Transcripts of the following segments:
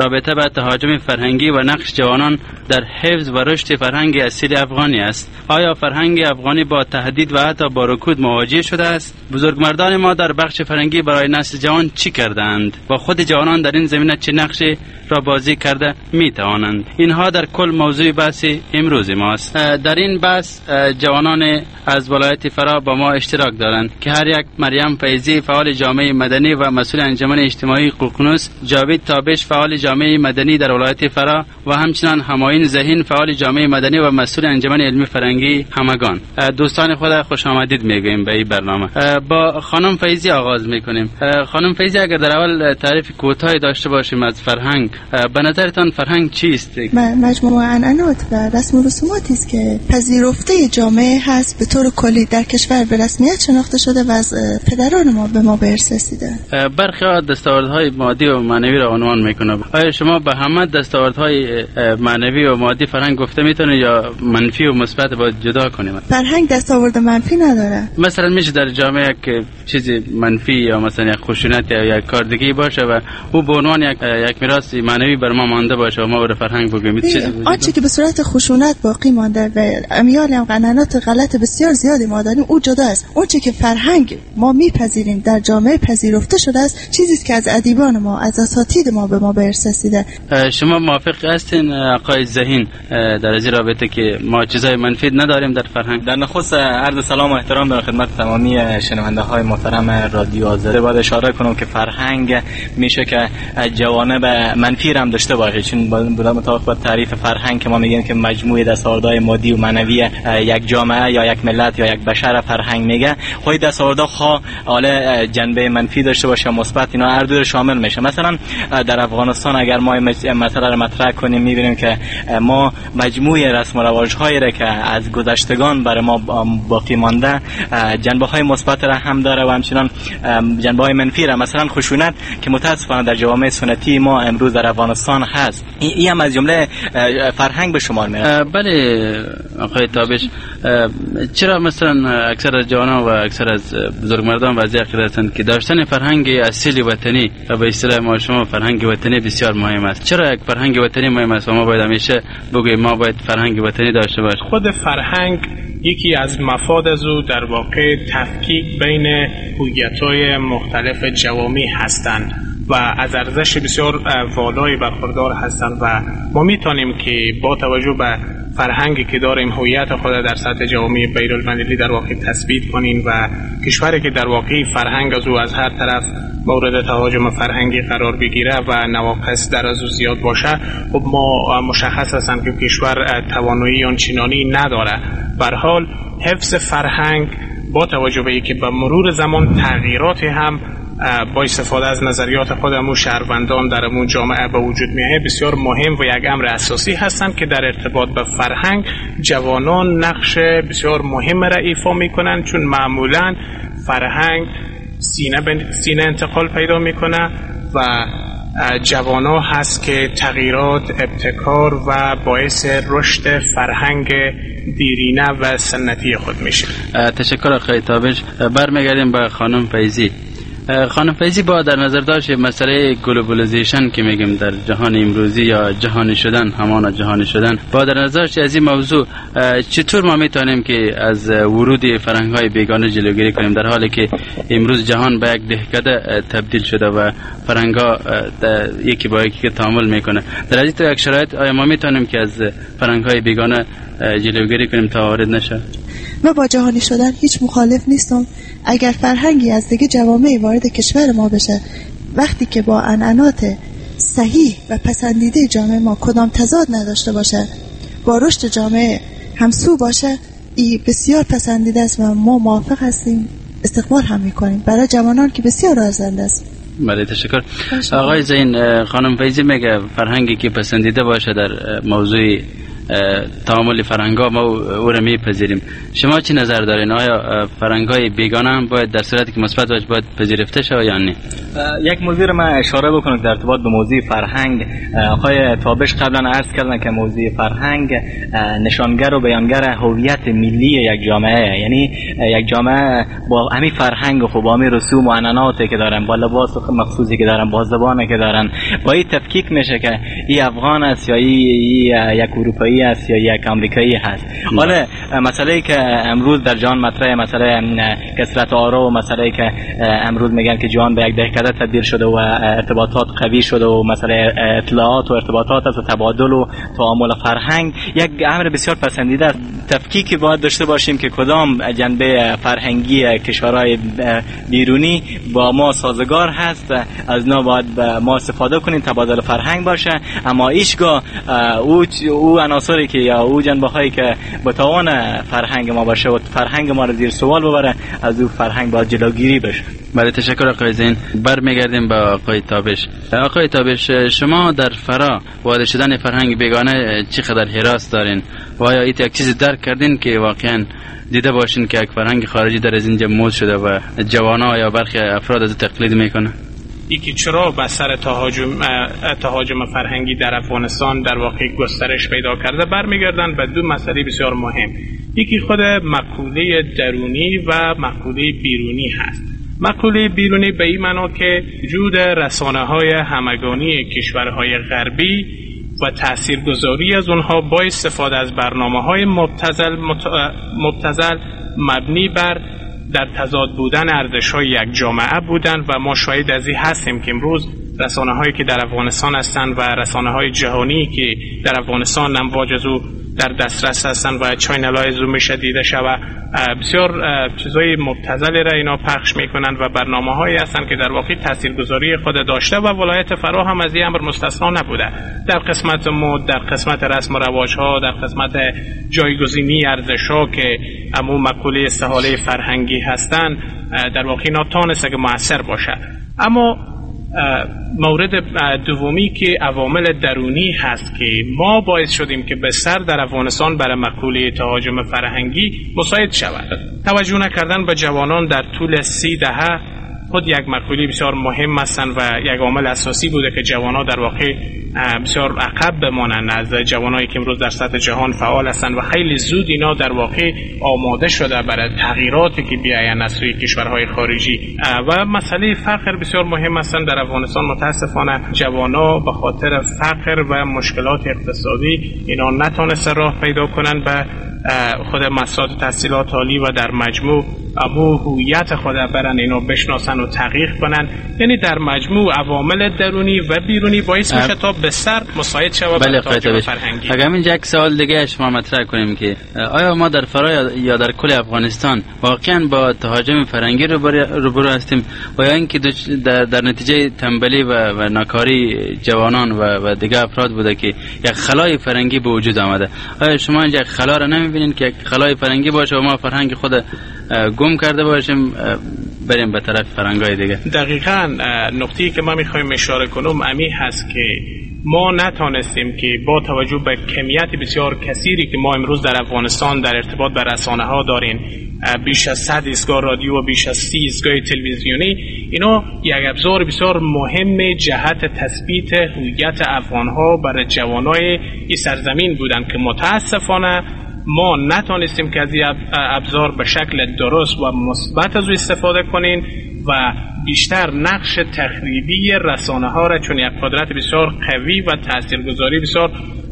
رابطه با تهاجم فرهنگی و نقش جوانان در حفظ و رشد فرهنگ اصیل افغانی است. آیا فرهنگ افغانی با تهدید و حتی با رکود مواجه شده است؟ بزرگمردان ما در بخش فرهنگی برای نسل جوان چی کردند و خود جوانان در این زمینه چه نقشی را بازی کرده می توانند؟ اینها در کل موضوع بحث امروز ماست. در این بحث جوانان از ولایت فرا با ما اشتراک دارند که هر یک: مریم فیضی فعال جامعه مدنی و مسئول انجمن اجتماعی ققنوس، جاوید تابش فعال جامعه مدنی در ولایت فرا و همچنین همایون ذهین فعال جامعه مدنی و مسئول انجمن علمی فرهنگی همگان. دوستان خود خوش آمدید میگویم به این برنامه. با خانم فیضی آغاز میکنیم. خانم فیضی، اگر در اول تعریف کوتاهی داشته باشیم از فرهنگ، به نظرتان فرهنگ چیست؟ مجموعه عنعنات و رسم و رسوماتی است که پذیرفته جامعه هست، به طور کلی در کشور به رسمیت شناخته شده و از پدران ما به ما به ارث رسیده. برخی ها دستاوردهای مادی و معنوی را عنوان میکنه. آیا شما به همه دستاوردهای معنوی و مادی فرهنگ گفته میتونید یا منفی و مثبت باید جدا کنیم؟ فرهنگ دستاورد منفی نداره. مثلا میشه در جامعه یک چیزی منفی یا مثلا یک خشونت یا یک کار دیگه باشه و او به عنوان یک میراث معنوی بر ما مانده باشه و ما رو فرهنگ بگیم. آنچه که به صورت خشونت باقی مانده و امیال هم قننات غلط بسیار زیادی ما داریم، او جدا است. اونچه که فرهنگ ما میپذیریم در جامعه پذیرفته شده است، چیزی است که از ادیبان ما، از اساتید ما به ما به ارث رسیده. شما موافق هستین آقای ذهین در این رابطه که ما چیزای منفی نداریم در فرهنگ؟ در نخست عرض سلام و احترام به خدمت تمامی شنونده های محترم رادیو آزاده. باید اشاره کنم که فرهنگ میشه که جوانب منفی هم داشته باشه، چون مطابق با تعریف فرهنگ که ما میگیم که مجموعه دستاوردهای مادی و معنوی یک جامعه یا یک ملت یا یک بشر فرهنگ میگه. خود دستاوردها خواه حالا جنبه منفی داشته باشه مثبت، اینا هر دو شامل میشه. مثلا در افغانستان اگر ما مثلا مطرح کنیم میبینیم که ما مجموعه رسم و رواج‌هایی را که از گذشتگان برای ما باقی مانده جنبه‌های مثبت را هم داره و همچنین جنبه‌های منفی را، مثلا خشونت که متأسفانه در جوامع سنتی ما امروز در افغانستان هست، این هم از جمله فرهنگ به شمار میاد. بله آقای تابش، چرا مثلا اکثر از جوانان و اکثر از بزرگمردان وضعی عقیده هستند که داشتن فرهنگ اصیل وطنی و به اصطلاح ما شما فرهنگ وطنی بسیار مهم است؟ چرا یک فرهنگ وطنی مهم است و ما باید همیشه بگوییم ما باید فرهنگ وطنی داشته باشیم؟ خود فرهنگ یکی از مفاد از او در واقع تفکیک بین هویت‌های مختلف جوامع هستند و از ارزش بسیار والایی برخوردار هستند و ما میتونیم که با توجه به فرهنگی که داریم هویت خود در سطح جوامع بین‌المللی در واقع تثبیت کنیم و کشوری که در واقع فرهنگ از او از هر طرف مورد تهاجم فرهنگی قرار بگیره و نواقص در از او زیاد باشه، خب ما مشخص هستند که کشور توانایی آنچنانی نداره. به هر حال حفظ فرهنگ با توجه به اینکه به مرور زمان تغییراتی هم با استفاده از نظریات خودمون شهروندان در امون جامعه به وجود میاد بسیار مهم و یک امر اساسی هستند که در ارتباط به فرهنگ جوانان نقش بسیار مهم را ایفا میکنن، چون معمولا فرهنگ سینه به سینه انتقال پیدا میکنه و جوانا هست که تغییرات، ابتکار و باعث رشد فرهنگ دیرینه و سنتی خود میشه. تشکر آقای تابش. برمیگردیم به خانم فیضی. خانم فیضی، با در نظر داشت مسئله گلوبالیزیشن که میگیم در جهان امروزی یا جهانی شدن، همان جهانی شدن، با در نظر داشت از این موضوع چطور ما میتونیم که از ورود فرهنگ‌های بیگانه جلوگیری کنیم در حالی که امروز جهان به یک دهکده تبدیل شده و فرهنگ‌ها یکی با یکی تعامل میکنه؟ در این یک شرایط آیا ما میتونیم که از فرهنگ‌های بیگانه جلوگیری کنیم تا وارد نشه؟ من با جهانی شدن هیچ مخالف نیستم. اگر فرهنگی از دیگه جوامع وارد کشور ما بشه، وقتی که با عنعنات صحیح و پسندیده جامعه ما کدام تضاد نداشته باشه، با رشد جامعه همسو باشه، این بسیار پسندیده است و ما موافق هستیم، استقبال هم میکنیم. برای جوانان که بسیار ارزنده است. بله تشکر. آقای زین، خانم فیضی میگه فرهنگی که پسندیده باشه در موضوع تعامل فرهنگ‌ها ما او را میپذیریم. شما چی نظر دارین؟ آیا فرهنگ‌های بیگانه هم باید در صورتی که مثبت باشه باید پذیرفته شود یا نه؟ یک موضوع رو من اشاره بکنم در ارتباط به موضوع فرهنگ. آقای تابش قبلا عرض کردن که موضوع فرهنگ نشانگر و بیانگر هویت ملی یک جامعه، یعنی یک جامعه با همین فرهنگ خوب، با همین رسوم و عنعناتی که دارن، با لباس مخصوصی که دارن، با زبانی که دارن، با این تفکیک میشه که این افغان است یا یک اروپایی است یا یک آمریکایی هست. حالا مسئله که امروز در جهان مطرحه، مسئله کثرت آرا و مسئله که امروز میگن که جهان به یک دهکده تبدیل شده و ارتباطات قوی شده و مسئله اطلاعات و ارتباطات است و تبادل و تعامل فرهنگ یک امر بسیار پسندیده است. تفکیکی باید داشته باشیم که کدام جنبه فرهنگی کشورهای بیرونی با ما سازگار هست، از نو باید ما استفاده کنیم، تبادل فرهنگ باشه. اما هیچگاه او عناصری که یا او جنبه‌هایی که با توان فرهنگ ما باشه و فرهنگ ما رو زیر سوال ببره، از او فرهنگ باید جلوگیری بشه. بله، تشکر آقای زین. برمیگردیم به آقای تابش. آقای تابش، شما در فرا وارد شدن فرهنگ بیگانه چقدر حراس دارین و آیا یک چیزی درک کردین که واقعا دیده باشین که یک فرهنگ خارجی در از اینجا موج شده و جوانا یا برخی افراد از تقلید میکنه؟ یکی چرا بسر تهاجم فرهنگی در افغانستان در واقع گسترش پیدا کرده، برمیگردن به دو مسئله بسیار مهم. یکی خود مقوله درونی و مقوله بیرونی هست. مقوله بیرونی به این معنا که وجود رسانه‌های همگانی کشورهای غربی و تاثیرگذاری از اونها با استفاده از برنامه‌های مبتذل مبنی بر در تضاد بودن ارزش‌های یک جامعه بودن و ما شاهد از این هستیم که امروز رسانه‌هایی که در افغانستان هستند و رسانه‌های جهانی که در افغانستان امواج از او در دسترس هستند و چینل‌های زوم میشه دیده شود، بسیار چیزای مبتذلی را اینا پخش میکنند و برنامه‌هایی هستند که در واقع تاثیرگذاری خود داشته و ولایت فرا هم از این امر مستثنا نبوده. در قسمت مد، در قسمت رسم و رواج‌ها، در قسمت جایگزینی ارزش‌ها که عموم مقوله استحاله فرهنگی هستند، در واقع اینا تانسته که مؤثر باشه. اما مورد دومی که عوامل درونی هست که ما باعث شدیم که بسر در افغانستان برای مقوله تهاجم فرهنگی مساعد شود. توجه نکردن به جوانان در طول 30 دهه خود یک مقوله بسیار مهم هستند و یک عامل اساسی بوده که جوانان در واقع بسیار عقب بمانند از جوانایی که امروز در سطح جهان فعال هستند و خیلی زود اینا در واقع آماده شده برای تغییراتی که بیاین از سوی کشورهای خارجی. و مسئله فقر بسیار مهم هستند در افغانستان. متاسفانه جوانا به خاطر فقر و مشکلات اقتصادی اینا نتونسته راه پیدا کنند به خود مسائل تحصیلات عالی و در مجموع ابو هویت خود برن اینو بشناسن و تغییر کنن. یعنی در مجموع عوامل درونی و بیرونی باعث میشه تا به سر مساعد شود به تهاجم فرهنگی. اگر همین یک سوال دیگه شما مطرح کنیم که آیا ما در فرا یا در کل افغانستان واقعا با تهاجم فرهنگی روبرو هستیم و یا اینکه در نتیجه تنبلی و ناکاری جوانان و دیگه افراد بوده که یک خلای فرهنگی به وجود آمده؟ آیا شما اینجا یک خلا را نمیبینید که یک خلای فرهنگی باشه و ما فرهنگ خود گم کرده باشیم بریم به طرف فرهنگ‌های دیگه؟ دقیقاً نقطه‌ای که ما می‌خوایم اشاره کنم امی هست که ما نتونستیم که با توجه به کمیت بسیار کثیری که ما امروز در افغانستان در ارتباط به رسانه‌ها داریم، بیش از 100 ایستگاه رادیو و بیش از 30 ایستگاه تلویزیونی، اینا یک ابزار بسیار مهم جهت تثبیت هویت افغان‌ها برای جوانای این سرزمین بودند که متأسفانه ما نتونستیم که از این ابزار به شکل درست و مثبت از او استفاده کنیم و بیشتر نقش تخریبی رسانه ها را چون یک قدرت بسیار قوی و تاثیرگذاری بسیار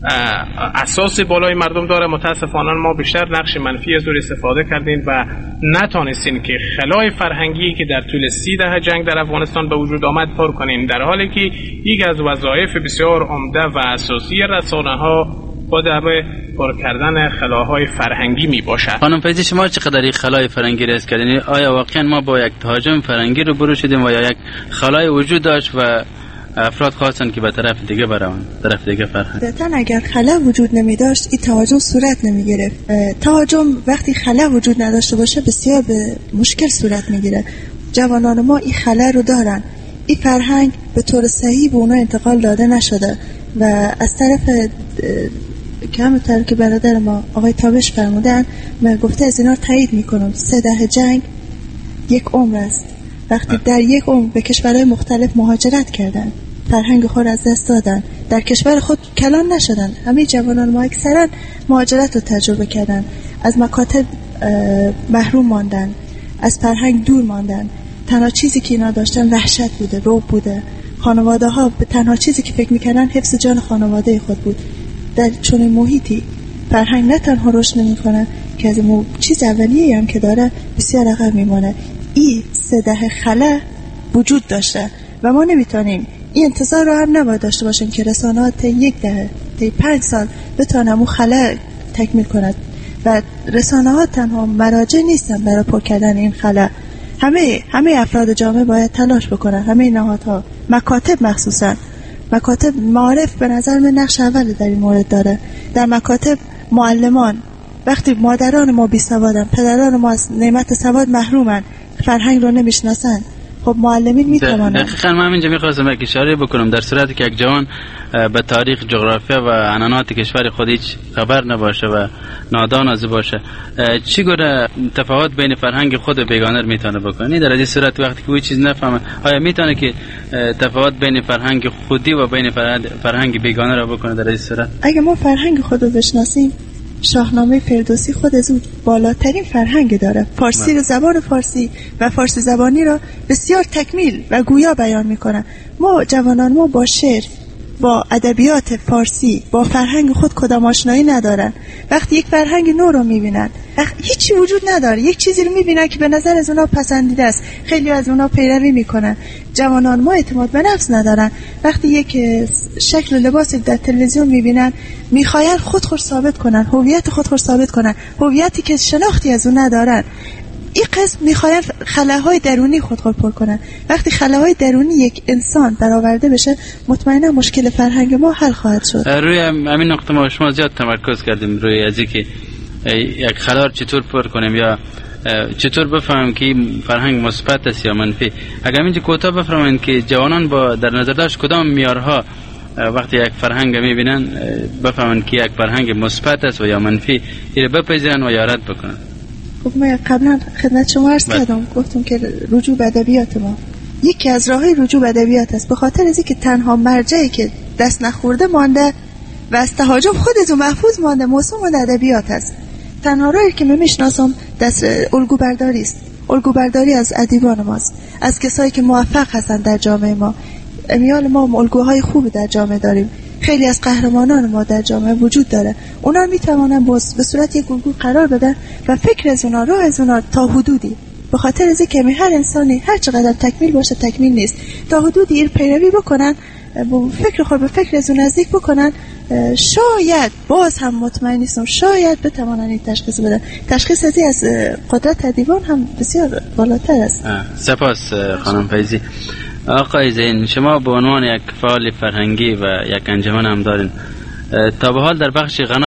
اساس بالای مردم داره، متاسفانه ما بیشتر نقش منفی از او استفاده کردیم و نتونستیم که خلای فرهنگی که در طول 30 دهه جنگ در افغانستان به وجود آمد پر کنیم، در حالی که یک از وظایف بسیار عمده و اساسی رسانه ها خود پر کردن خلاهای فرهنگی می باشد. خانم فیضی، شما چقدر این خلای فرهنگی رس کردین؟ آیا واقعا ما با یک تهاجم فرهنگی رو برو شدیم و یا یک خلای وجود داشت و افراد خواستن که به طرف دیگه برون، طرف دیگه فرهنگ؟ البته اگر خلا وجود نمی داشت این تهاجم صورت نمی گرفت. تهاجم وقتی خلا وجود نداشته باشه بسیار به مشکل صورت می گیره. جوانان ما این خلا رو دارن، این فرهنگ به طور صحیح به اونا انتقال داده نشده و از طرف که همونطور که برادر ما آقای تابش فرمودن، من گفته از اینا تایید میکنم. 3 دهه جنگ یک عمر است. وقتی در یک عمر به کشورهای مختلف مهاجرت کردن، فرهنگ خود از دست دادن، در کشور خود کلان نشدن. همه جوانان ما اکثرا مهاجرت رو تجربه کردن، از مکاتب محروم ماندن، از فرهنگ دور ماندن. تنها چیزی که اینا داشتن وحشت بوده، رعب بوده. خانواده ها به تنها چیزی که فکر میکردن حفظ جان خانواده خود بود. در چنین محیطی فرهنگ نه تنها رشد نمیکنه که از چیز اولیه‌ای هم که داره بسیار عقب میمونه. این 3 دهه خلا وجود داشته و ما نمیتونیم این انتظار رو هم نباید داشته باشیم که رسانه‌ها تا 1 دهه تا 5 سال بتونن اون خلا تکمیل کند. و رسانه‌ها تنها مراجع نیستن برای پر کردن این خلا. همه افراد جامعه باید تلاش بکنن. همه نهادها، مکاتب مخصوصا مکاتب معارف به نظر من نقش اول در این مورد داره. در مکاتب معلمان، وقتی مادران ما بی‌سوادن، پدران ما از نعمت سواد محرومن، فرهنگ رو نمیشناسن، خب معلمین میتوانند. دقیقاً من اینجا می‌خواستم یک اشاره بکنم. در صورتی که یک جوان به تاریخ، جغرافیا و عنعنات کشور خود هیچ خبر نباشه و نادان از باشه، چی گونه تفاوت بین فرهنگ خود و بیگانه رو میتونه بکنه؟ در این صورت وقتی که او چیز نفهمه، آیا میتونه که تفاوت بین فرهنگ خودی و بین فرهنگ بیگانه رو بکنه؟ در این صورت اگه ما فرهنگ خود رو بشناسیم، شاهنامه فردوسی خود از اون بالاترین فرهنگ داره. فارسی رو، زبان فارسی و فارسی زبانی را بسیار تکمیل و گویا بیان میکنه. ما جوانان ما با شعر، با ادبیات فارسی، با فرهنگ خود کدام آشنایی ندارن. وقتی یک فرهنگ نو رو میبینن، هیچی وجود نداره، یک چیزی رو میبینن که به نظر از اونا پسندیده است، خیلی از اونا پیروی میکنن. جوانان ما اعتماد به نفس ندارن. وقتی یک شکل لباسی در تلویزیون میبینن، میخواین خودخور ثابت کنن، هویت خودخور ثابت کنن، هویتی که شناختی از اون ندارن. این قسم میخواین خلاهای درونی خودخور پر کنن. وقتی خلاهای درونی یک انسان برآورده بشه، مطمئنا مشکل فرهنگ ما حل خواهد شد. روی همین نقطه ما شما زیاد تمرکز کردیم، روی از اینکه یک خلا چطور پر کنیم یا چطور بفهمیم که فرهنگ مثبت است یا منفی. اگر اینجا کوتاه بفرمایید که جوانان با در نظر داشت کدام معیارها وقتی یک فرهنگ میبینن بفهمن که یک فرهنگ مثبت است و یا منفی، این بپذیرن و یا رد بکنن. خب من قبلا خدمت شما عرض کردم، گفتم که رجوع به ادبیات ما یکی از راههای رجوع به ادبیات است، به خاطر از اینکه تنها مرجعی که دست نخورده مانده و از تهاجم خودتون محفوظ مانده موسوم ادبیات است. تنها راهی که من میشناسم دست الگو برداری است. الگو برداری از ادیبان ماست، از کسایی که موفق هستن در جامعه ما. امیال ما الگوهای خوبی در جامعه داریم. خیلی از قهرمانان ما در جامعه وجود داره. اونا میتوانن به صورت یک الگو قرار بدن و فکر از اونا، راه از اونا تا حدودی، به خاطر از اینکه هر انسانی هر چقدر تکمیل باشه تکمیل نیست، تا حدودی این پیروی بکنن، با فکر خود به فکر از اون نزدیک بکنن، شاید باز هم مطمئن نیستم شاید بتوانن این تشخیص بدن. تشخیص از قدرت ادیبان هم بسیار بالاتر است. سپاس خانم فیضی. آقای زین، شما به عنوان یک فعال فرهنگی و یک انجمن هم دارین، تا به حال در بخش